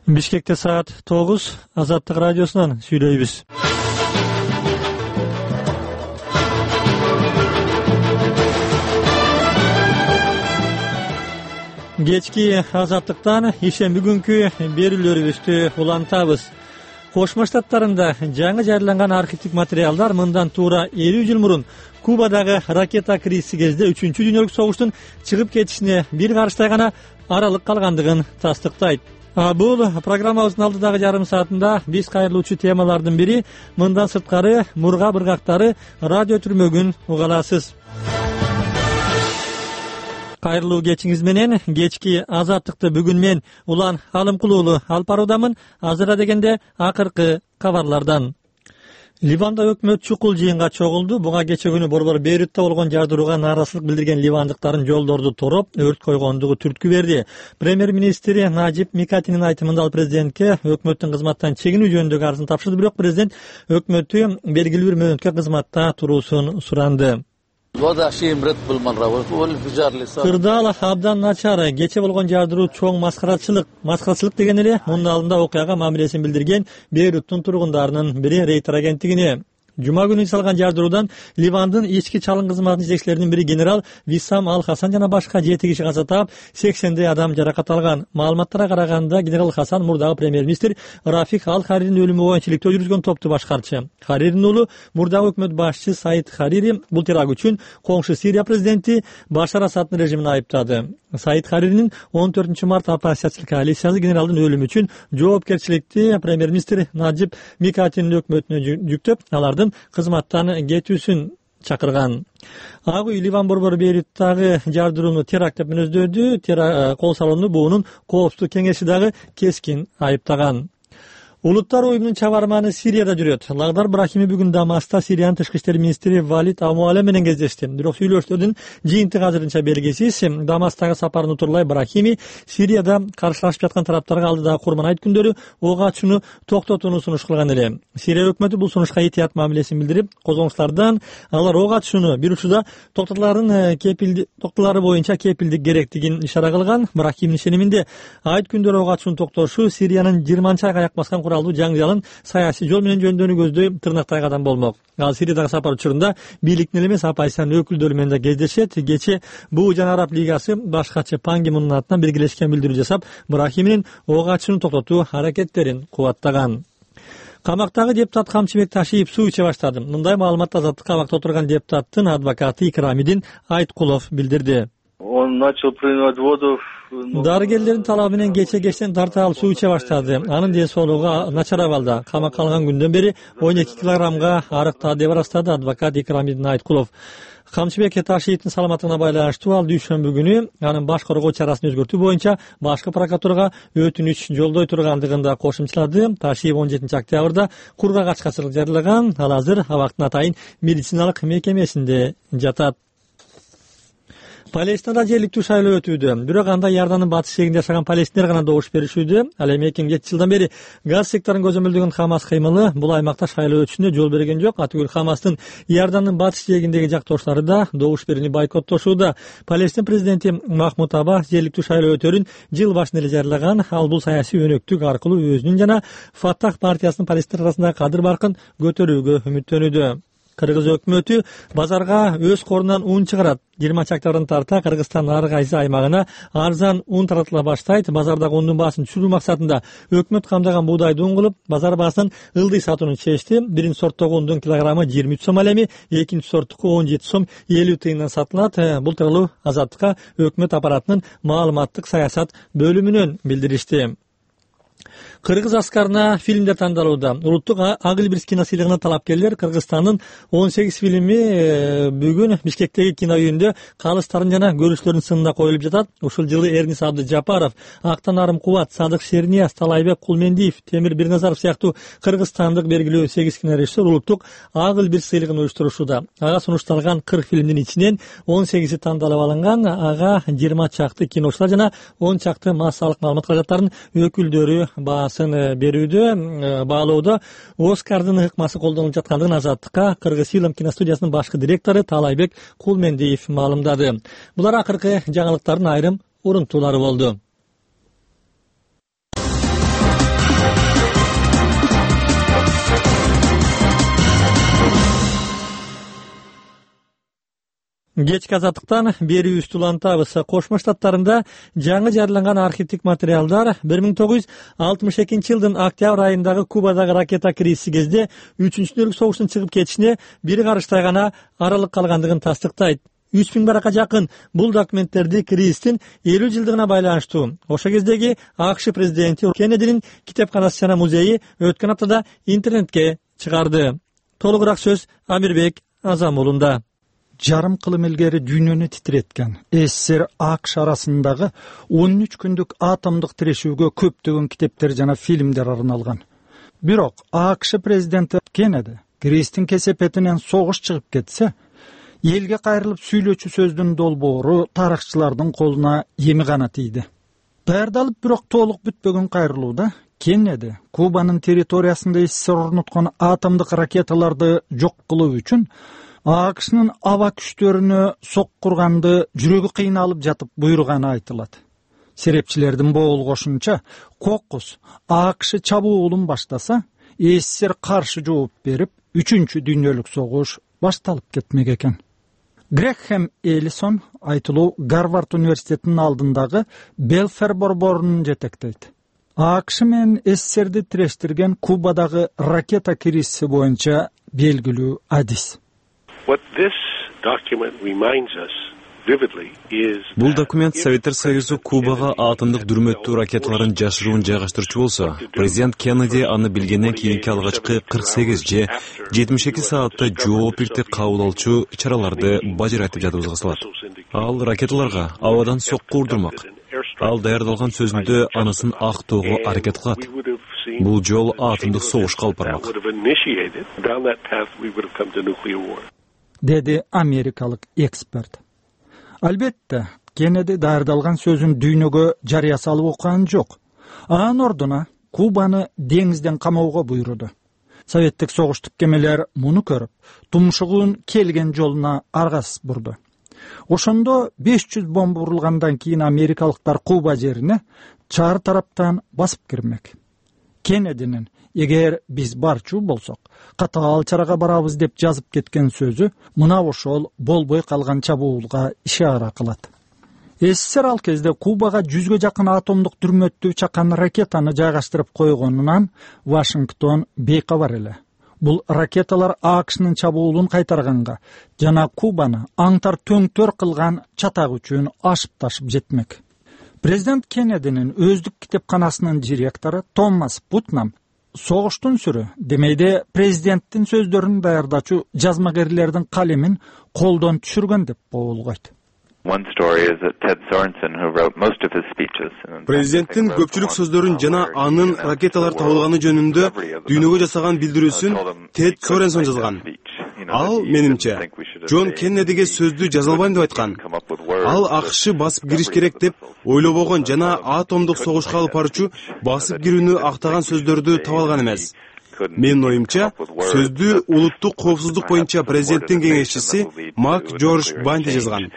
Бишкекте саат 9, Азаттык радиосунан сүйлөйбүз. Кечки Азаттыктан ишемби күнкү берүүлөрүбүздү улантабыз. Кошмо Штаттарында жаңы жарыяланган архивдик материалдар мындан туура 50 жыл мурун Кубадагы ракета кризиси кезде 3-чү дүйнөлүк согуштун чыгып кетишине бир карыштай гана аралык калгандыгын тастыктайт. Бул программабыздын алдыдагы жарым саатында биз кайрылуучу темалардын бири мындан сырткары мурга быргактары радио түрмөгүн уга аласыз. Кайрылуу кечиңиз менен кечки Азаттыкты бүгүн мен Улан Алымкулуулу алып баруудамын. Азыра дегенде акыркы кабарлардан. Ливанда өкмөт чукул жыйынга чогулду. Буга кече күнү борбор Бейрутта болгон жардырууга нааразычылык билдирген ливандыктардын жолдорду тороп, өрт койгондугу түрткү берди. Премьер-министри Наджиб Микатинин айтымында ал президентке өкмөттүн кызматтан чегинүү жөнүндөгү арызын тапшырды, бирок президент өкмөттү белгилүү бир мөөнөткө кызматта туруусун суранды. Кырдаал абдан начар. Кече болгон жардыруу чоң маскарачылык деген эле мунун алдында окуяга мамилесин билдирген Бейруттун тургундарынын бири Рейтер агенттигине. Жума күнү салган жардыруудан Ливандын ички чалым кызматынын жетекчилеринин бири генерал Виссам Ал-Хасан жана башка 7 киши каза таап, 80 адам жаракат алган. Маалыматтарга караганда генерал Хасан мурдагы премьер-министр Рафик Ал-Хариринин өлүмү боюнча иликтөө жүргүзгөн топту башкарчы. Хариринин уулу мурдагы өкмөт башчысы Саид Харири бул теракт үчүн коңшу Сирия президенти Башар Асаддын режимин айыптады. Саид Хариринин 14 март оппозициялык коалициясы генералдын өлүмү үчүн жоопкерчиликти премьер-министр Наджиб Микатинин өкмөтүнө жүктөп, алардын кызматтан кетүүсүн чакырган. Ак үй Ливан борбору Бейруттагы жардырууну теракт деп мүнөздөөдү. Кол салууну буунун коопсуздук кеңеши дагы кескин айыптаган. Улуттар уюмунун чабарманы Сирияда жүрөт. Лагдар Брахими бүгүн Дамаста Сириянын тышкы иштер министри Валид Амуале менен кездешти. Бирок сүйлөшүүлөрдүн жыйынтыгы азырынча белгисиз. Дамастагы сапарын утурлай Брахими Сирияда каршылашып жаткан тараптарга алдыдагы Курман айт күндөрү ок ачууну токтотууну сунуш кылган эле. Сирия өкмөтү бул сунушка этият мамилесин билдирип, козгонуштардан алар ок ачууну бир учурда токтолары боюнча кепилдик керектигин ишара кылган. Брахимдин ишениминде айт күндөрү ок ачууну токтошу Сириянын 20 айга аяк баскан жаңжалын саясий жол менен жөндөөнү көздөй тырнактай кадам болмок. Ал Сириядагы сапар учурунда бийликтин эле эмес оппозициянын өкүлдөрү менен да кездешет. Кече БУ жана Араб лигасы башкачы Пан Ги Мунун атынан биргелешкен билдирүү жасап, Брахиминин ок ачууну токтотуу аракеттерин кубаттаган. Камактагы депутат Камчыбек Ташиев суу иче баштады. Мындай маалыматты Азаттыкка камакта отурган депутаттын адвокаты Икрамидин Айткулов билдирди. Он начал принимать воду. Дарыгерлердин талабы менен кече-кечтен тарта алып суу иче баштады. Анын ден соолугу начар абалда. Камакка алган күндөн бери 12 килограммга арыктады деп ырастады адвокат Икрамидин Айткулов. Камчыбек Ташиевдин саламаттыгына байланыштуу ал дүйшөмбү күнү анын баш коргоо чарасын өзгөртүү боюнча башкы прокуратурага өтүнүч жолдой тургандыгын да кошумчалады. Ташиев 17 октябрда кургак ачкачылык жарыялаган. Ал азыр абактын атайын медициналык мекемесинде жатат. Палестинада жергиликтүү шайлоо өтүүдө. Бирок анда Иордандын батыш жээгинде жашаган палестинер гана добуш беришүүдө. Ал эми 2007 жылдан бери газ секторун көзөмөлдөгөн Хамас кыймылы бул аймакта шайлоо өтүшүнө жол берген жок. Атүгүл Хамастын Иордандын батыш жээгиндеги жактоштору да добуш берүүнү бойкоттошууда. Палестин президенти Махмуд Аббас жергиликтүү шайлоо өтөөрүн жыл башында эле жарыялаган. Ал бул саясий өнөктүк аркылуу өзүнүн жана Фаттах партиясынын палестинер арасындагы кадыр баркын көтөрүүгө үмүттөнүүдө. Кыргыз өкмөтү базарга өз корунан ун чыгарат. 20 октябрдан тарта Кыргызстандын ар кайсы аймагына арзан ун таратыла баштайт. Базардагы ундун баасын түшүрүү максатында өкмөт камдаган буудайды ун кылып, базар баасын ылдый сатууну чечти. Биринчи сорттогу ундун килограммы 23 сом, ал эми экинчи сорттуку 17 сом 50 тыйындан сатылат. Бул тууралуу Азаттыкка өкмөт аппаратынын маалыматтык саясат бөлүмүнөн билдиришти. Кыргыз аскарына фильмдер тандалууда. Улуттук Агылбирс киносыйлыгына талапкерлер Кыргызстандын 18 фильми бүгүн Бишкектеги кино үйүндө калыстардын жана көрүүчүлөрдүн сынына коюлуп жатат. Ушул жылы Эрнис Абдыжапаров, Актан Арым Кубат, Садык Шернияз, Талайбек Кулмендиев, Темир Бирназаров сыяктуу кыргызстандык белгилүү 8 кинорежиссер улуттук Агылбирс сыйлыгын уюштурушууда. Ага сунушталган 40 фильмдин ичинен 18 тандалып алынган. Ага 20 чакты киночулар жана 10 чакты массалык маалымат каражаттарынын өкүлдөрү берүүдө баалоодо Оскардын ыкмасы колдонулуп жаткандыгын Азаттыкка Кыргыз Фильм киностудиясынын башкы директору Талайбек Кулмендиев маалымдады. Булар акыркы жаңылыктардын айрым урунтуулары болду. Кечки азаттыктан бери үстүлантабыз. Кошмо Штаттарында жаңы жарыяланган архивдик материалдар 1962 жылдын октябрь айындагы Кубадагы ракета кризиси кезде 3-чү дүнөлүк согуштун чыгып кетишине бир карыштай гана аралык калгандыгын тастыктайт. 3000 баракка жакын бул документтерди кризистин 50 жылдыгына байланыштуу. Ошо кездеги АКШ президенти Кеннединин китепканасы жана музейи өткөн аптада интернетке чыгарды. Толугураак сөз Амирбек Азамулунда. Жарым кылым илгери дүйнөнү титиреткен СССР АКШ арасындагы 13 күндүк атомдук тирешүүгө көптөгөн китептер жана фильмдер арналган. Бирок АКШ президенти Кеннеди кризистин кесепетинен согуш чыгып кетсе, элге кайрылып сүйлөчү сөздүн долбоору тарыхчылардын колуна эми гана тийди. Даярдалып бирок толук бүтпөгөн кайрылууда Кеннеди Кубанын территориясында СССР орноткон атомдук ракеталарды жок кылуу үчүн АКШнын аба күчтөрүнө соккурганды жүрөгү кыйналып жатып буйруганы айтылат. Серепчилердин боолгошунча, Кокус АКШ чабуулун баштаса, СССР каршы жооп берип, 3-чү дүйнөлүк согуш башталып кетмек экен. Грэхэм Эллисон айтылуу Гарвард университетинин алдындагы Белфер борборунун жетектейт. АКШ менен СССРди тирештирген Кубадагы ракета кризиси боюнча белгилүү адис. Бул документ Советтер Союзу Кубага атомдук дүрмөттүү ракеталарын жашыруун жайгаштырчу болсо, президент Кеннеди аны билгенден кийинки алгачкы 48 же 72 саатта жооп иртип кабыл алчу чараларды бажыратып жатыбызга салат. Ал ракеталарга абадан сокку урдурмак. Ал даярдалган сөзүндө анысын актоого аракет кылат. Бул жол атомдук согушка алып бармак. Деди америкалык эксперт. Албетте, Кеннеди даярдалган сөзүн дүйнөгө жарыя салып окуган жок. Анын ордуна Кубаны деңизден камоого буйруду. Советтик согуштук кемелер муну көрүп, тумшугун келген жолуна аргасыз бурду. Ошондо 500 бомба урулгандан кийин америкалыктар Куба жерине чар тараптан басып кирмек. Кеннединин «Эгер биз барчу болсок, катаал чарага барабыз» деп жазып кеткен сөзү мына ошол болбой калган чабуулга ишара кылат. СССР ал кезде Кубага 100ге жакын атомдук дүрмөттүү чакан ракетаны жайгаштырып койгонунан Вашингтон бейкабар эле. Бул ракеталар АКШнын чабуулун кайтарганга жана Кубаны аңтар төңтөр кылган чатак үчүн ашып ташып жетмек. Президент Кеннединин өздүк китепканасынын директору Томас Путнам согуштун сүрү демейде президенттин сөздөрүн даярдачу жазмагерлердин калемин колдон түшүргөн деп боолгойт. Президенттин көпчүлүк сөздөрүн жана анын ракеталар табылганы жөнүндө дүйнөгө жасаган билдирүүсүн Тед Соренсон жазган. Ал, менимче, Джон Кеннедиге сөздү жаза албайм деп айткан. Ал АКШ басып кириш керек деп ойлобогон жана атомдук согушка алып барчу басып кирүүнү актаган сөздөрдү таба алган эмес. Менин оюмча, сөздү улуттук коопсуздук боюнча президенттин кеңешчиси Мак Джордж Банди жазган.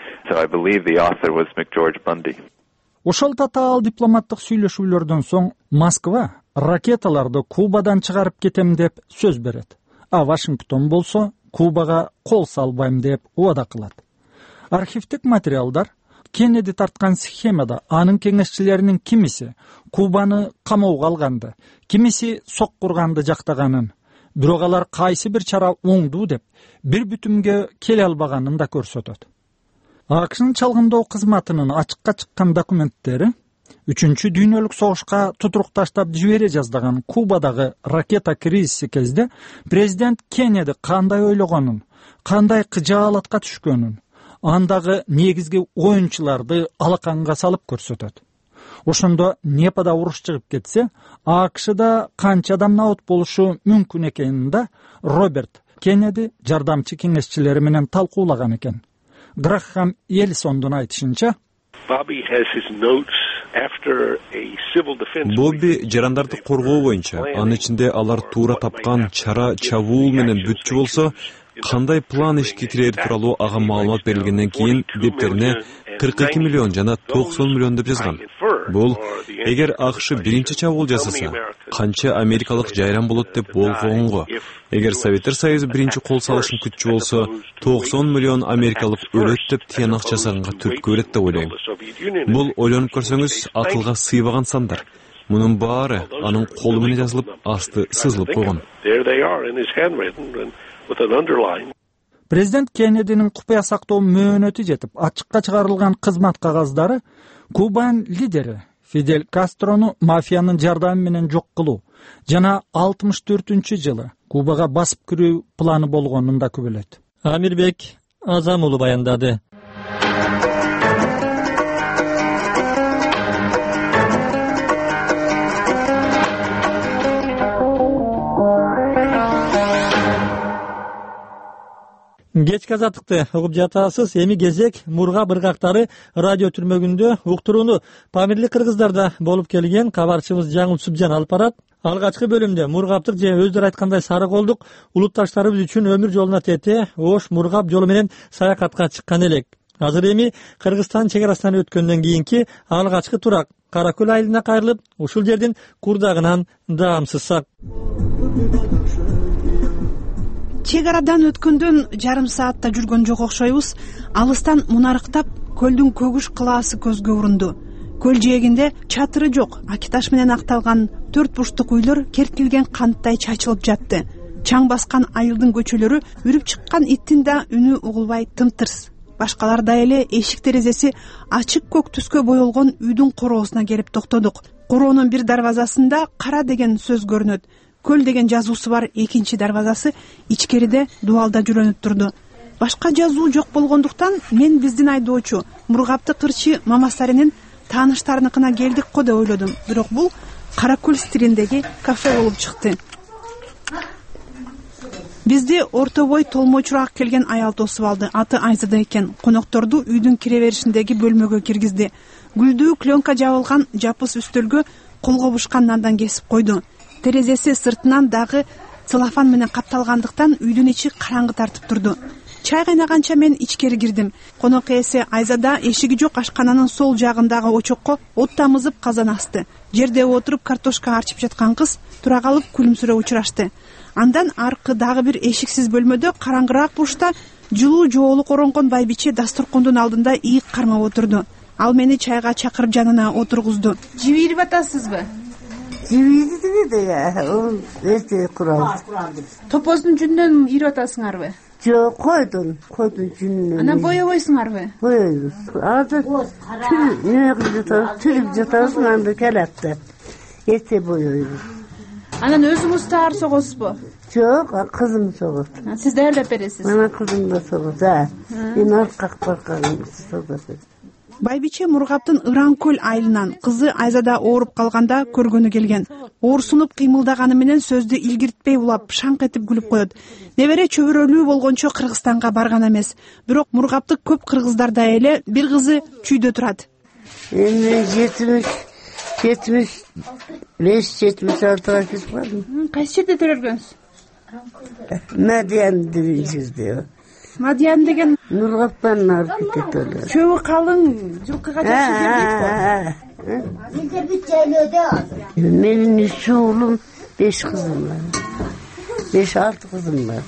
Ошол татаал дипломаттык сүйлөшүүлөрдөн соң Москва ракеталарды Кубадан чыгарып кетем деп сөз берет. А Вашингтон болсо Кубага кол салбайм деп убада кылат. Архивдик материалдар Кеннеди тарткан схемада анын кеңешчилеринин кимиси Кубаны камоого алганды, кимиси соккурганды жактаганын, бирок алар кайсы бир чара оңдуу деп бир бүтүмгө келе албаганын да көрсөтөт. АКШнын чалгындоо кызматынын ачыкка чыккан документтери 3-чү дүйнөлүк согушка тутурук таштап жибере жаздаган Кубадагы ракета кризиси кезде президент Кеннеди кандай ойлогонун, кандай кыжаалатка түшкөнүн, андагы негизги оюнчуларды алаканга салып көрсөтөт. Ошондо Непада уруш чыгып кетсе, АКШда канча адам набут болушу мүмкүн экенин да Роберт Кеннеди жардамчы кеңешчилери менен талкуулаган экен. Грэхэм Эллисондун айтышынча, Бобби жарандарды коргоо боюнча, анын ичинде алар туура тапкан чара чабуул менен бүтчү болсо, кандай план ишке кирери тууралуу ага маалымат берилгенден кийин дептерине 42 million жана 90 million деп жазган. Бул эгер АКШ биринчи чабуул жасаса, канча америкалык жайран болот деп болгонго. Эгер Советтер Союзу биринчи кол салышын күтчү болсо, 90 million америкалык өлөт деп тыянак жасаганга түрткү берет деп ойлойм. Бул ойлонуп көрсөңүз, акылга сыйбаган сандар. Мунун баары анын колу менен жазылып, асты сызылып койгон. Президент Кеннединин купуя сактоо мөөнөтү жетип, ачыкка чыгарылган кызмат кагаздары Кубанын лидери Фидель Кастрону мафиянын жардамы менен жок кылуу жана 64-жылы Кубага басып кирүү планы болгонун да күбөлөйт. Амирбек Азам уулу баяндады. Кечки азаттыкты угуп жатасыз. Эми кезек Мургап ыргактары радио түрмөгүндө уктурууну Памирлик кыргыздарда болуп келген кабарчыбыз Жаңыл Субжан алып барат. Алгачкы бөлүмдө Мургаптык же өздөрү айткандай сары колдук улутташтарыбыз үчүн өмүр жолуна тете Ош Мургап жолу менен саякатка чыккан элек. Азыр эми Кыргызстан чек арасынан өткөндөн кийинки алгачкы турак Каракөл айылына кайрылып, ушул жердин курдагынан даамсызсак. Чек арадан өткөндөн жарым саатта жүргөн жок окшойбуз. Алыстан мунарыктап көлдүн көгүш кылаасы көзгө урунду. Көл жээгинде чатыры жок, акиташ менен акталган 4 бурчтук үйлөр кертилген канттай чачылып жатты. Чаң баскан айылдын көчөлөрү үрүп чыккан иттин да үнү угулбай тымтырс. Башкаларда эле эшик терезеси ачык көк түскө боелгон үйдүн короосуна келип токтодук. Короонун бир дарбазасында кара деген сөз көрүнөт. Көл деген жазуусу бар экинчи дарбазасы ичкериде дубалда жүрөнүп турду. Башка жазуу жок болгондуктан мен биздин айдоочу Мургапты кырчы Мамасаринин тааныштарыныкына келдик го деп ойлодум. Бирок бул Каракөл стилиндеги кафе болуп чыкты. Бизди орто бой толмочурак келген аял тосуп алды. Аты Айзада экен. Конокторду үйдүн кире беришиндеги бөлмөгө киргизди. Гүлдүү клёнка жабылган жапыс үстөлгө колгобушкан нандан кесип койду. Терезеси сыртынан дагы целлофан менен капталгандыктан үйдүн ичи караңгы тартып турду. Чай кайнаганча мен ичкери кирдим. Конок ээси Айзада эшиги жок ашкананын сол жагындагы очокко от тамызып казан асты. Жерде отуруп картошка арчып жаткан кыз тура калып күлүмсүрөп учурашты. Андан аркы дагы бир эшиксиз бөлмөдө караңгыраак бурчта жылуу жоолук оронгон байбиче дасторкондун алдында ийик кармап отурду. Ал мени чайга чакырып жанына отургузду. Жибирип атасызбы? Жибириди да, ол эрте курабыз. Топоздун жүнүнөн ийип атасыңарбы? Жок, койдун жүнүнөн. Анан боебойсуңарбы? Боебойбуз. Азыр түрүп жатабыз, анда келатты. Эрте боебойбуз. Анан өзүңүз таар согосузбу? Жок, кызым согот. Сиз даярдап бересиз? Анан кызым да согот. Мен аркак барканым согот. Байбиче Мургаптын Ыранкөл айылынан кызы Айзада ооруп калганда көргөнү келген. Оорсунуп кыймылдаганы менен сөздү илгиртпей улап, шаңк этип күлүп коет. Небере чөбүрөлүү болгончо Кыргызстанга барган эмес. Бирок Мургаптык көп кыргыздарда эле бир кызы чүйдө турат. Эми 75-76 кетип калдым. Кайсы жерде төрөлгөнсүз? Мадиян деген жерде. Мадиян деген Мургаптан нарып кетет. Чөбү калың, жылкыга жакшы жер дейт. Менин 3 уулум, 5 кызым бар. 5-6 кызым бар.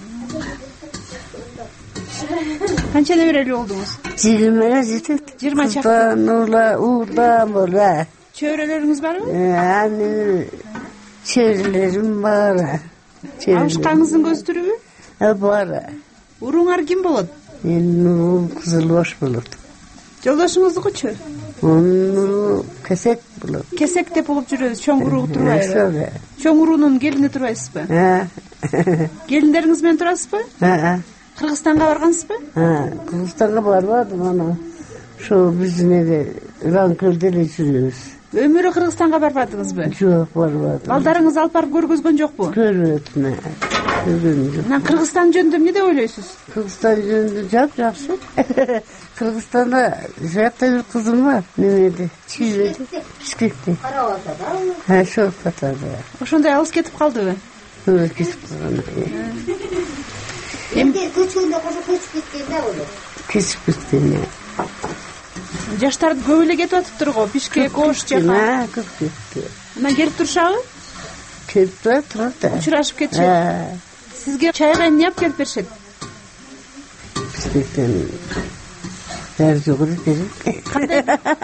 Канча неберелүү болдуңуз? 20 жетет. 20 чакты. Уурдан бола. Чөбүрөлөрүңүз барбы? Анын чөбүрөлөрүм бар. Алышкаңыздын көзү түрүбү? Бар. Уруңар ким болот? Менин Кызылбаш болот. Жолдошуңуздукучу? Onu kesek bulur. Kesek de bulup жүрөбүз, чоң уруу турбайбы? Чоң уруунун келини турбайсызбы? Келиндериңиz менен турасызбы? Кыргызстанга баргансызбы? Кыргызстанга барбадым, ана ошо биздин эге Ыранкөлдө эле жүрөбүз. Өмүрү Кыргызстанга барбадыңызбы? Жок, барбадым. Балдарыңыз алып барып көргөзгөн жокпу? Көрбөдүм. Анан Кыргызстан жөнүндө эмне деп ойлойсуз? Кыргызстан жөнүндө жакшы. Кыргызстанда жакта бир кызым бар. Немеде? Чийбеде? Бишкекте. Ошо катарда. Ошондой алыс кетип калдыбы? Кетип калган. Эмне көчкөндө кошо көчүп кеткен да болот. Көчүп кеткен. Жаштарды көп эле кетип атыптыр го, Бишкек, Ош жака. Көп кетти. Анан келип турушабы? Келип турат да. Учурашып кетишет. Сизге чайга эмне алып келип беришет? Бишкектен жогору берет.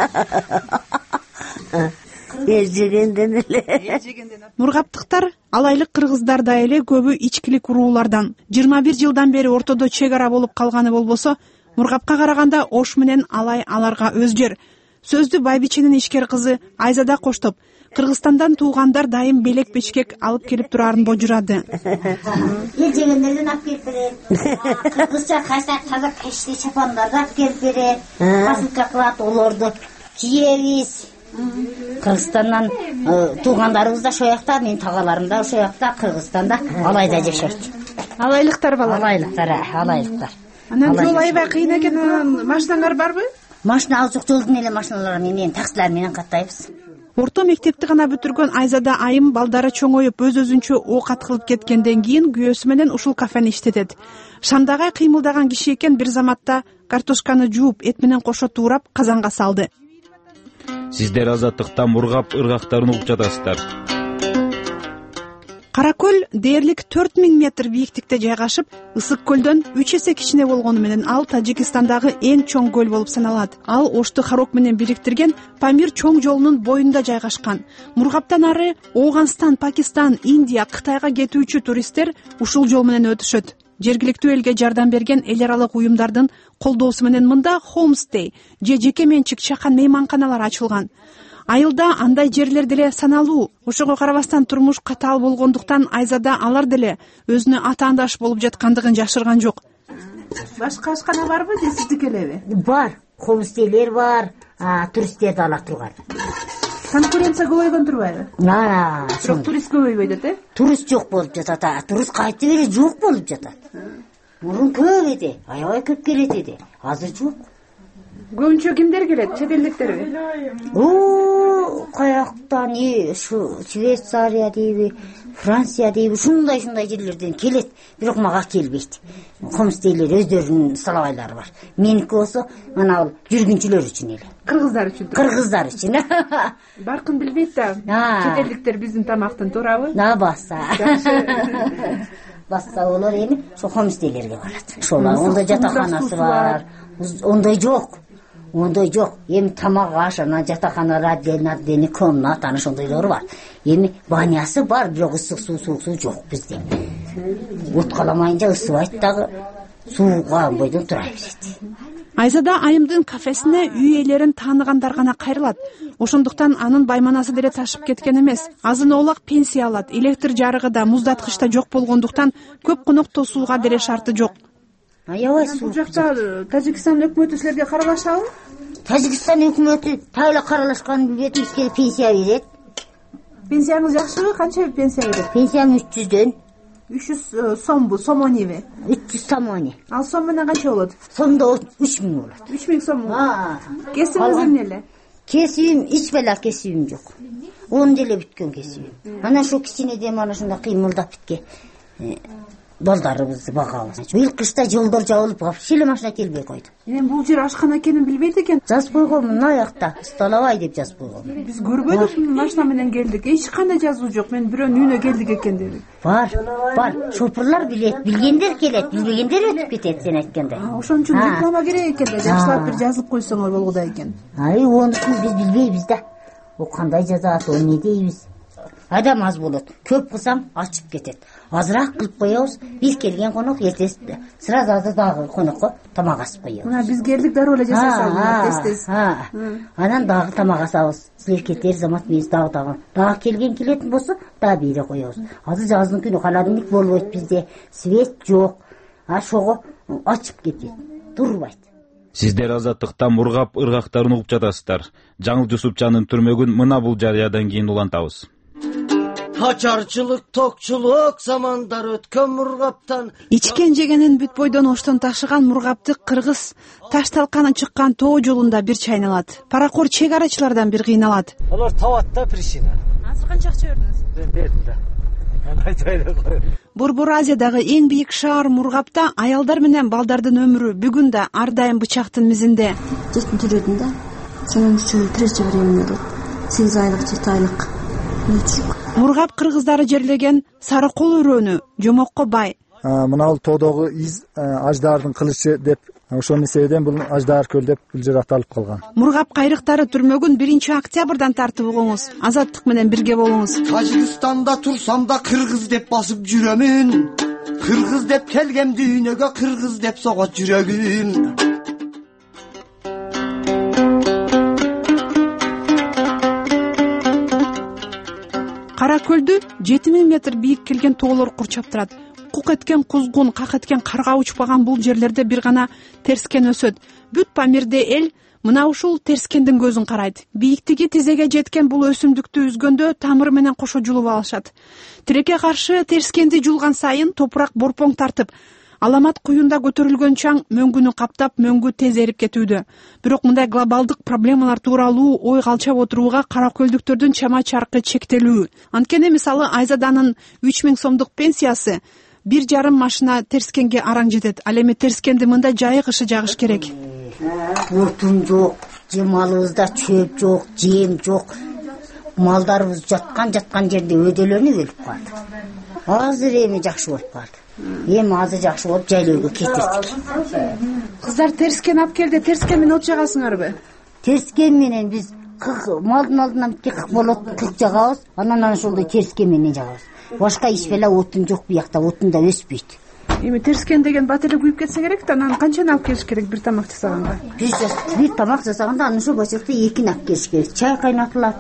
Эжегенден эле. Мургаптыктар алайлык кыргыздардай эле көбү ичкилик уруулардан. 21 жылдан бери ортодо чек ара болуп калганы болбосо, Мургапка караганда Ош менен Алай аларга өз жер. Сөздү Байбиченин ишкер кызы Айзада коштоп, Кыргызстандан туугандар дайым белек бешкек алып келип турарын божурады. Эжегендерден алып келип берет. Кыргызча кайса таза пешти чапандарды алып келип берет. Басылка кылат, олорду кийебиз. Кыргызстандан туугандарыбыз да ошоякта, менин тагаларым да ошоякта, Кыргызстанда Алайда жашайт. Алайлыктар балар. Алайлыктар. Анан жол аябай кыйын экен, машинаңар барбы? Машина ал жок, жолдун эле машиналары менен, таксилер менен каттайбыз. Орто мектепти гана бүтүргөн Айзада айым балдары чоңоюп өз-өзүнчө оокат кылып кеткенден кийин күйөөсү менен ушул кафени иштетет. Шамдагай кыймылдаган киши экен, бир заматта картошканы жууп, эт менен кошо туурап казанга салды. Сиздер Азаттыкта Мургап ыргактарын угуп жатасыздар. Каракөл дээрлик 4000 метр бийиктикте жайгашып, Ысык көлдөн 3 эсе кичине болгону менен ал Тажикстандагы эң чоң көл болуп саналат. Ал Ошту Харок менен бириктирген Памир чоң жолунун боюнда жайгашкан. Мургаптан ары Ооганстан, Пакистан, Индия, Кытайга кетүүчү туристтер ушул жол менен өтүшөт. Жергиликтүү элге жардам берген эл аралык уюмдардын колдоосу менен мында Homestay же жеке менчик чакан мейманканалар ачылган. Айылда андай жерлер деле саналуу. Ошого карабастан турмуш катаал болгондуктан Айзада алар деле өзүнө атаандаш болуп жаткандыгын жашырган жок. Башка ашкана барбы же сиздики элеби? Бар, Homestay'лер бар, туристтерди ала турган. Конкуренция көбөйгөн турбайбы? Бирок турист көбөйбөйт эте? Турист жок болуп жатат, турист кайтып эле жок болуп жатат. Мурун көп эди, аябай көп келет эди, азыр жок. Көбүнчө кимдер келет? Чет элдиктерби? Каяктан, ушу Швейцария дейби, Франция дейби, ушундай жерлерден келет, бирок мага келбейт. Homestay'лер өздөрүнүн салабайлары бар. Меники болсо, мына ал жүргүнчүлөр үчүн эле. Кыргыздар үчүн. Баркын билбейт да. Чет элдиктер биздин тамактын туурабы? Басса. Басса болор эми, ошо Homestay'лерге барат. Ошолар онда жатаканасы бар. Ондай жок. Эми тамак аш, анан жатаканада отдельно комната, ана ошондойлору бар. Эми банясы бар, бирок ысык суу жок бизде. От каламайынча ысыбайт дагы, сууга бойдон тура берет. Айзада айымдын кафесине үй ээлерин тааныгандар гана кайрылат. Ошондуктан анын байманасы деле ташып кеткен эмес. Азын оолак пенсия алат. Электр жарыгы да, муздаткыч да жок болгондуктан көп конок тосууга деле шарты жок. Аябай суу. Бул жакта Тажикстан өкмөтү силерге каралашабы? Тажикстан өкмөтү тайла каралашканын билбедим, бизге пенсия берет. Пенсияңыз жакшыбы? Канча пенсия берет? Пенсиям 300дөн. 300 сомбу, сомониби? 300 сомони. Ал сом менен канча болот? Сомдо 3000 болот. 3000 сом. Кесибиңиз эмне эле? Кесибим ич бела кесибим жок. 10 деле бүткөн кесибим. Анан ошо кичинеден ана ушундай кыймылдап бүткен. Балдарыбызды багабыз. Быйыл кышта жолдор жабылып, вообще эле машина келбей койду. Эми бул жер ашкана экенин билбейт экен. Жазып койгон мына жакта, столовой деп жазып койгон. Биз көрбөдүк, машина менен келдик. Эч кандай жазуу жок. Мен бирөөнүн үйүнө келдик экен деди. Бар. Шопурлар билет, билгендер келет, билбегендер өтүп кетет, сен айткандай. Ошон үчүн реклама керек экен да, жакшылап бир жазып койсоңор болгудай экен. Онусун биз билбейбиз да. О кандай жазат, о эмне дейбиз? Адам аз болот. Көп кылсаң ачып кетет. Азыраак кылып коебуз. Бир келген конок эртеси сразу азыр дагы конокко тамак асып коебуз. Мына биз келдик, дароо эле жасасабыз, тез. Анан дагы тамак асабыз. Силер кетер замат биз дагы келген келетін болсо, дагы бире коебуз. Азыр жаздын күнү холодильник болбойт бизде. Свет жок. Ошого ачып кетет. Турбайт. Сиздер Азаттыкта Мургап ыргактарын угуп жатасыздар. Жаңыл Жусупчанын түрмөгүн мына бул жарыядан кийин улантабыз. Качарчылык, токчулук замандар өткөн Мургаптан. Ичкен жегенин бүт бойдон Оштон ташыган Мургапты кыргыз таш талканы чыккан тоо жолунда бир чайналат. Паракор чек арачылардан бир кыйналат. Алар табат да причина. Азыр канча акча бердиңиз? Мен бердим да. Борбор Азиядагы эң бийик шаар Мургапта аялдар менен балдардын өмүрү бүгүн да ар дайым бычактын мизинде. Жертин жүрөдүн да. преждевременный 8 айлык 7 айлык летчик. Мургап кыргыздары жерлеген сары кол өрөөнү жомокко бай. Мына бул тоодогу из аждардын кылычы деп ошонун себебинен бул аждар көл деп бул жер аталып калган. Мургап кайрыктары түрмөгүн 1-октябрдан тартып угуңуз. Азаттык менен бирге болуңуз. Тажикстанда турсам да кыргыз деп басып жүрөмүн. Кыргыз деп келгем дүйнөгө, кыргыз деп согот жүрөгүм. Кара көлдү 7000 метр бийик келген тоолор курчап турат. Кук эткен кузгун, как эткен карга учпаган бул жерлерде бир гана терскен өсөт. Бүт Памирде эл мына ушул терскендин көзүн карайт. Бийиктиги тизеге жеткен бул өсүмдүктү үзгөндө тамыры менен кошо жулуп алышат. Тилекке каршы терскенди жулган сайын топурак борпоң тартып, аламат куюнда көтөрүлгөн чаң мөңгүнү каптап, мөңгү тез эрип кетүүдө. Бирок мындай глобалдык проблемалар тууралуу ой калчап отурууга кара көлдүктөрдүн чама чаркы чектелүү. Анткени мисалы Айзаданын 3000 сомдук пенсиясы 1,5 машина терскенге араң жетет. Ал эми терскенди мындай жайык ышы жагыш керек. Отун жок, малыбызда чөп жок, жем жок. Малдарыбыз жаткан жерде өдөлөнүп өлүп калды. Азыр эми жакшы болуп калды. Эми азыр жакшы болуп жайлоого кетирдик. Кыздар терскен алып келди. Терскен менен от жагасыңарбы? Терскен менен биз малдын алдынан кык болот, кык жагабыз, анан ошолдой терскен менен жагабыз. Башка иш беле отун жок буякта, отун да өспөйт. Эми терскен деген бат эле күйүп кетсе керек да, анан канчаны алып келиш керек бир тамак жасаганга? Бир тамак жасаганда аны ошо бачакта 2 алып келиш керек. Чай кайнатылат,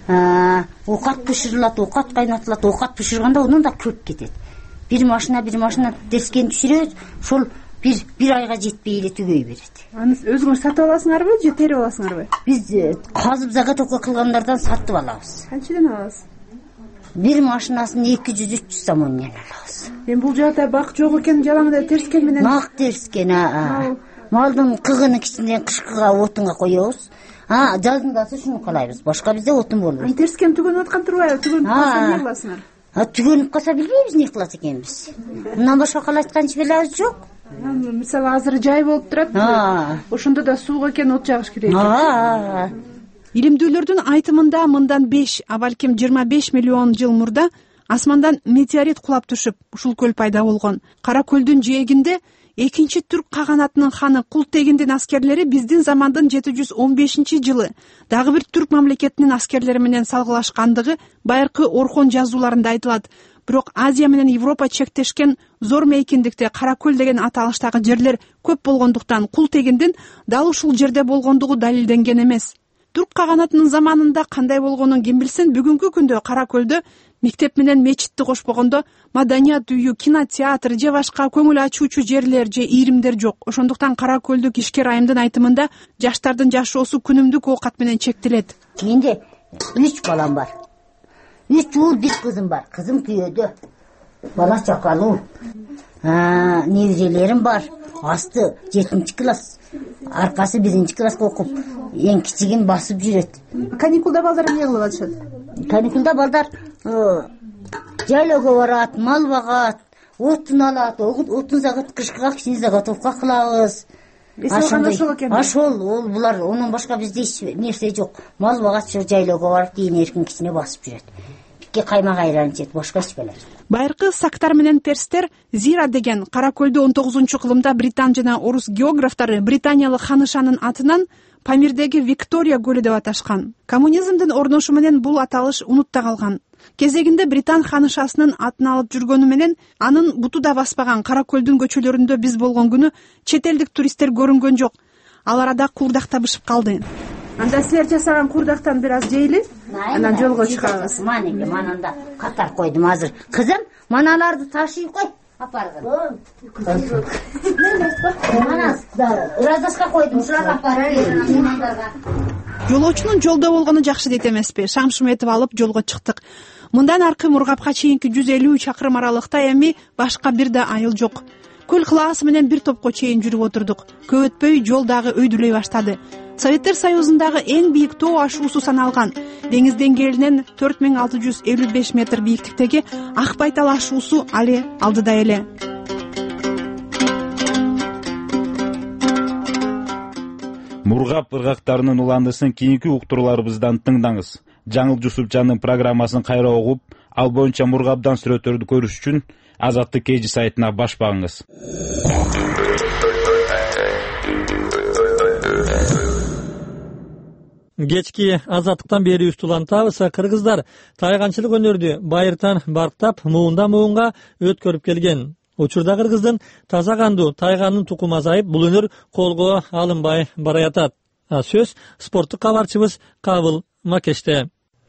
оокат пышырылат, оокат кайнатылат, оокат пышырганда унун да көп кетет. Бир машина терскен түшүрөбүз, ошол бир айга жетпей эле түгөй берет. Аны өзүңөр сатып аласыңарбы же терип аласыңарбы? Биз казып заготовка кылгандардан сатып алабыз. Канчадан аласыз? Бир машинасын 200-300 сомоннан алабыз. Эми бул жакта бак жок экен, жалаңда терскен менен. Нак терскен, малдын кыгыны кичинен кышкыга отунга коебуз. Жазында ушуну калайбыз. Башка бизде отун болбойт. Терскен түгөнүп аткан турбайбы? Түгөнүп калса эмне кыласыңар? Түгөнүп калса билбейбиз эмне кылат экенбиз. Мындан башка калайтканчы белебиз жок. Мисалы азыр жай болуп турат. Ошондо да сууга экен от жагыш керек. Илимдүүлөрдүн айтымында мындан 5, а балким 25 миллион жыл мурда асмандан метеорит кулап түшүп, ушул көл пайда болгон. Кара көлдүн жээгинде экинчи түрк каганатынын ханы Култегиндин аскерлери биздин замандын 715-жылы дагы бир түрк мамлекетинин аскерлери менен салгылашкандыгы байыркы Орхон жазууларында айтылат. Бирок Азия менен Европа чектешкен зор мейкиндикте Кара көл деген аталыштагы жерлер көп болгондуктан Култегиндин дал ушул жерде болгондугу далилденген эмес. Түрк каганатынын заманында кандай болгонун ким билсин, бүгүнкү күндө Кара көлдө мектеп менен мечитти кошпогондо маданият үйү, кинотеатр же башка көңүл ачуучу жерлер же ийримдер жок. Ошондуктан Кара көлдүк ишкер айымдын айтымында жаштардын жашоосу күнүмдүк оокат менен чектелет. Менде 3 балам бар. 3 уул, 1 кызым бар. Кызым күйөөдө. Бала чакалуу. Неберелерим бар. Асты 7-класс. Аркасы 1-класска окуп, эң кичигин басып жүрөт. Каникулда балдар эмне кылып атышат? Каникулда балдар жайлоого барат, мал багат, отун алат, отун загат, кышкыга кичине заготовка кылабыз. Ошол, булар, онун башка бизде эч нерсе жок. Мал багат, жайлоого барып, эркин кичине басып жүрөт. Бизге каймак айран ичет, башка эч беле. Байыркы сактар менен перстер Зира деген Кара көлдү 19-кылымда британ жана орус географтары британиялык ханышанын атынан Памирдеги Виктория көлү деп аташкан. Коммунизмдин орношу менен бул аталыш унутта калган. Кезегинде британ ханышасынын атын алып жүргөнү менен анын буту да баспаган Кара көлдүн көчөлөрүндө биз болгон күнү чет элдик туристтер көрүнгөн жок. Ал арада курдак табышып калды. Анда силер жасаган курдактан бир аз жейли, анан жолго чыгабыз. Манеке, мананда катар койдум азыр. Кызым, маналарды ташыйып кой. Апаргын. Мана раздаска койдум, шурага апарып. Жолоочунун жолдо болгону жакшы дейт эмеспи? Шам-шум этип алып жолго чыктык. Мындан аркы Мургапка чейинки 150 чакырым аралыкта эми башка бир да айыл жок. Көл кылаасы менен бир топко чейин жүрүп отурдук. Көп өтпөй жол дагы өйдүлөй баштады. Советтер Союзундагы эң бийик тоо ашуусу саналган. Деңиз деңгээлинен 4655 метр бийиктиктеги Ак Байтал ашуусу али алдыда эле. Мургап ыргактарынын уландысын кийинки уктурууларыбыздан тыңдаңыз. Жаңыл Жусупжандын программасын кайра угуп, ал боюнча Мургапдан сүрөттөрдү көрүш үчүн Азаттык KG сайтына баш багыңыз. Кечки Азаттыктан бери устулантабыз. Кыргыздар тайганчылык өнөрдү байыртан барктап, муундан муунга өткөрүп келген. Учурда кыргыздын таза кандуу тайганын тукуму азайып, бул өнөр колго алынбай бараятат. Сөз спорттук кабарчыбыз Кабыл Макеште.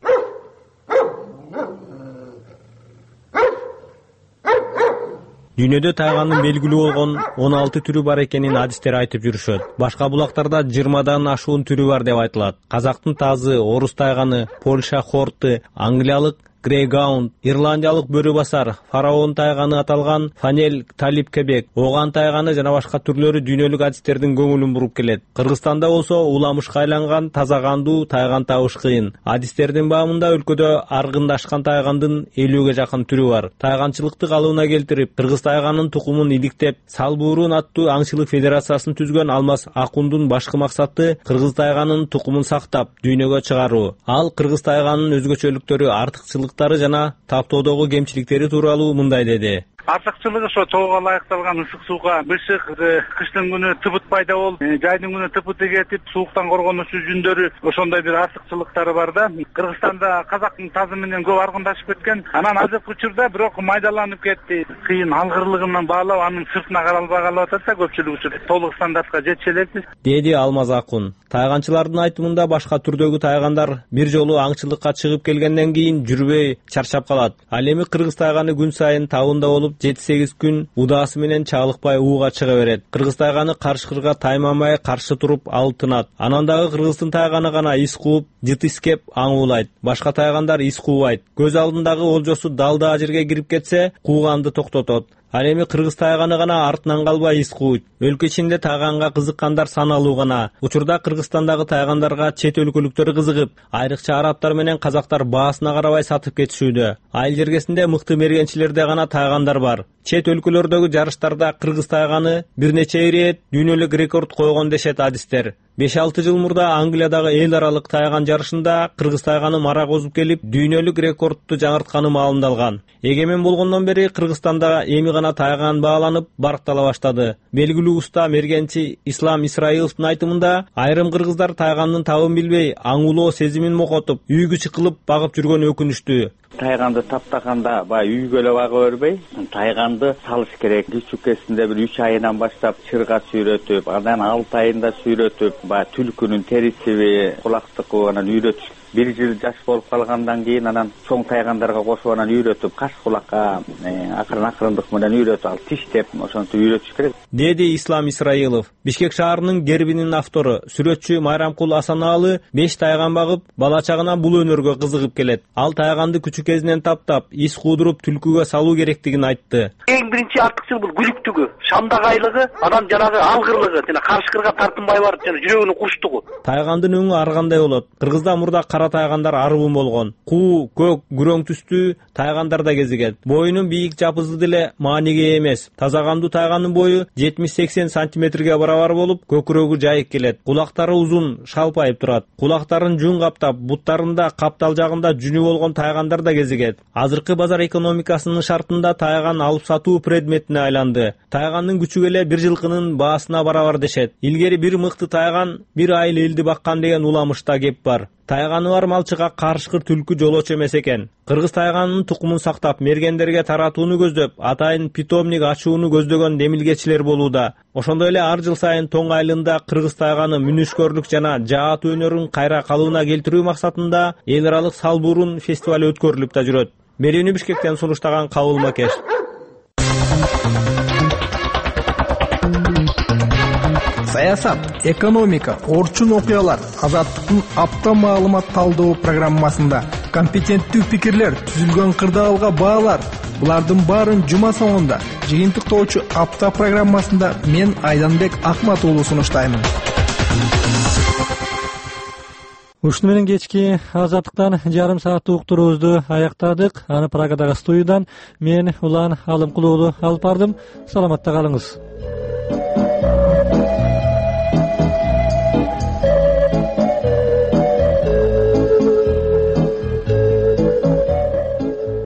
Дүйнөдө тайганын белгилүү болгон 16 түрү бар экенин адистер айтып жүрүшөт. Башка булактарда 20дан ашуун түрү бар деп айтылат. Казактын тазы, орус тайганы, Польша хорты, англиялык Грейгаунд, ирландиялык бөрү басар, фараон тайганы аталган Фанель Талипкебек, оган тайганы жана башка түрлөрү дүйнөлүк адистердин көңүлүн буруп келет. Кыргызстанда болсо уламышка айланган таза кандуу тайган табыш кыйын. Адистердин баамында өлкөдө аргындашкан тайгандын 50ге жакын түрү бар. Тайганчылыкты калыбына келтирип, кыргыз тайганын тукумун иликтеп, Салбуурун аттуу аңчылык федерациясын түзгөн Алмаз Акундун башкы максаты кыргыз тайганын тукумун сактап, дүйнөгө чыгаруу. Ал кыргыз тайганынын өзгөчөлүктөрү, артыкчылыктары жана таптоодогу кемчиликтери тууралуу мындай деди. Артыкчылыгы ошо тоого ылайыкталган ысык сууга бышык, кыштын күнү тыбыт пайда болуп, жайдын күнү тыпыты кетип, сууктан коргонуучу жүндөрү, ошондой бир артыкчылыктары бар да. Кыргызстанда казактын тазы менен көп аргындашып кеткен. Анан азыркы учурда бирок майдаланып кетти. Кыйын алгырлыгынан баалап, анын сыртына каралбай калып атат да көпчүлүк учурда. Толук стандартка жетише элекпиз, деди Алмаз Акун. Тайганчылардын айтымында башка түрдөгү тайгандар бир жолу аңчылыкка чыгып келгенден кийин жүрбөй чарчап калат. Ал эми кыргыз тайганы күн сайын табында болуп 7-8 күн удаасы менен чалыкпай ууга чыга берет. Кыргыз тайганы карышкырга таймамай каршы туруп алып тынат. Анан дагы кыргыздын тайганы гана ис кууп, жыт искеп аңуулайт. Башка тайгандар ис куубайт. Көз алдындагы олжосу далдаа жерге кирип кетсе, кууганды токтотот. Ал эми кыргыз тайганы гана артынан калбай ис кууйт. Өлкө ичинде тайганга кызыккандар саналуу гана. Учурда Кыргызстандагы тайгандарга чет өлкөлүктөр кызыгып, айрыкча арабтар менен казактар баасына карабай сатып кетишүүдө. Айыл жергесинде мыкты мергенчилерде гана тайгандар бар. Чет өлкөлөрдөгү жарыштарда кыргыз тайганы бир нече ирет дүйнөлүк рекорд койгон дешет адистер. 5-6 жыл мурда Англиядагы эл аралык тайган жарышында кыргыз тайганы мара козуп келип, дүйнөлүк рекордту жаңыртканы маалымдалган. Эгемен болгондон бери Кыргызстанда эми гана тайган бааланып, барктала баштады. Белгилүү уста мергенчи Ислам Исраиловдун айтымында, айрым кыргыздар тайганын табын билбей, аңуулоо сезимин мокотуп, үйгү чыкылып багып жүргөн өкүнүштүү. Тайганды таптаганда баягы үйгө эле бага бербей, тайганды салыш керек. Күчүк кезинде бир 3 айынан баштап чырга сүйрөтүп, андан 6 айында сүйрөтүп, баягы түлкүнүн терисиби, кулактыкы анан үйрөтүш. 1 жыл жаш болуп калгандан кийин анан чоң тайгандарга кошуп анан үйрөтүп, каш кулакка акырындык менен үйрөтүп, ал тиштеп, ошентип үйрөтүш керек, деди Ислам Исраилов. Бишкек шаарынын гербинин автору, сүрөтчү Майрамкул Асанаалы 5 тайган багып, бала чагынан бул өнөргө кызыгып келет. Ал тайганды күчүк кезинен таптап, ис куудуруп түлкүгө салуу керектигин айтты. Эң биринчи артыкчыл бул күлүктүгү, шамдагайлыгы, анан жанагы алгырлыгы, жана карышкырга тартынбай барып, жана жүрөгүнүн курчтугу. Тайгандын өңү аргандай болот. Кыргызда мурда кара тайгандар арбын болгон. Куу, көк, күрөң түстүү тайгандар да кезигет. Боюнун бийик жапызы деле мааниге эмес. Таза кандуу тайганын бою 70-80 сантиметрге барабар болуп, көкүрөгү жайык келет. Кулактары узун, шалпайып турат. Кулактарын жүн каптап, буттарында каптал жагында жүнү болгон тайгандар да кезигет. Азыркы базар экономикасынын шартында тайган алып сатуу предметине айланды. Тайгандын күчү эле бир жылкынын баасына барабар дешет. Илгери бир мыкты тайган бир айыл элди баккан деген уламышта кеп бар. Тайганы бар малчыга карышкыр түлкү жолочу эмес экен. Кыргыз тайганынын тукумун сактап, мергендерге таратууну көздөп, атайын питомник ачууну көздөгөн демилгечилер болууда. Ошондой эле ар жыл сайын тоң айылында кыргыз тайганы мүнүшкөрлүк жана жаат өнөрүн кайра калыбына келтирүү максатында эл аралык Салбурун фестивалы өткөрүлүп да жүрөт. Берүүнү Бишкектен сунуштаган Кабыл Макеш. Саясат, экономика, орчун окуялар Азаттыктын апта маалымат талдоо программасында компетенттүү пикирлер, түзүлгөн кырдаалга баалар. Булардын баарын жума соңунда жыйынтыктоочу апта программасында мен Айданбек Акмат уулу сунуштаймын. Ушуну менен кечки Азаттыктан жарым сааттык уктуруубузду аяктадык. Аны Прагадагы студиядан мен Улан Алымкул уулу алып бардым. Саламатта калыңыз.